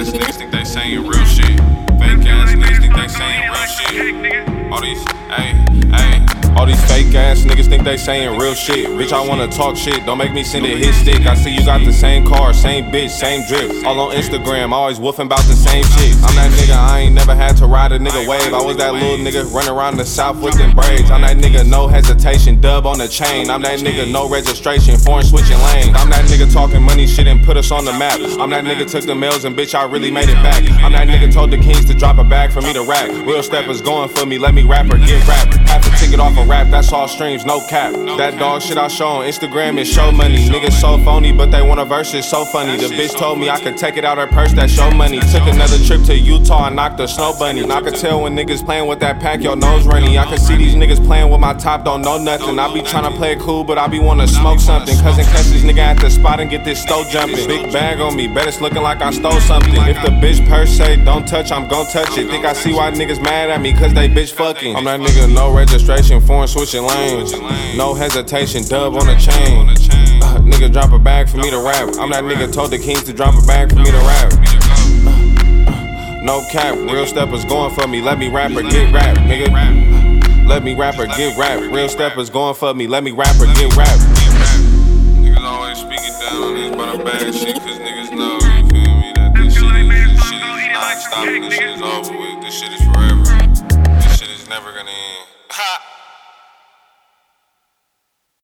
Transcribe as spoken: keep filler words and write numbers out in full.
ass niggas think they saying real shit. Fake ass niggas think they saying real shit. All these, ayy, ayy. All these fake ass niggas think they saying real shit. Bitch, I wanna talk shit, don't make me send a hit stick. I see you got the same car, same bitch, same drip. All on Instagram, always woofing about the same shit. I'm that nigga, I ain't never had to ride a nigga wave. I was that little nigga running around the south with them braids. I'm that nigga, no hesitation, dub on the chain. I'm that nigga, no registration, foreign switching lanes. I'm that nigga talking money shit and put us on the map. I'm that nigga took the mails and bitch, I really made it back. I'm that nigga told the kings to drop a bag for me to rap. Real steppers going for me, let me rap or get rap. Half a ticket off a rap, that's all streams, no cap. That dog shit I show on Instagram is show money. Niggas so phony, but they want a verse, it's so funny. The bitch told me I could take it out her purse, that show money. Took another trip to Utah and knocked the snow bunny. And I could tell when niggas playing with that pack, your nose runny. I could see these niggas playing with my top, don't know nothing. I be tryna play it cool, but I be wanna smoke something. Cousin catch this nigga at the spot and get this stove jumping. Big bag on me, bet it's looking like I stole something. If the bitch purse say don't touch, I'm gon' touch it. Think I see why niggas mad at me, cause they bitch fucking. I'm that nigga, no registration, foreign switching lanes. No hesitation, dub on the chain. Uh, nigga drop a bag for me to rap. I'm that nigga told the kings to drop a bag for me to rap. Uh, uh, no cap, real steppers going for me. Let me rap or get rap, nigga. Uh, let me rap or get rap. Real steppers going for me. Let me rap or get rap. Niggas always speaking down on this but a bad shit, cause niggas know, you feel me, that this shit is, this shit is not stopping. This shit is over with. This shit is forever. This shit is never gonna end.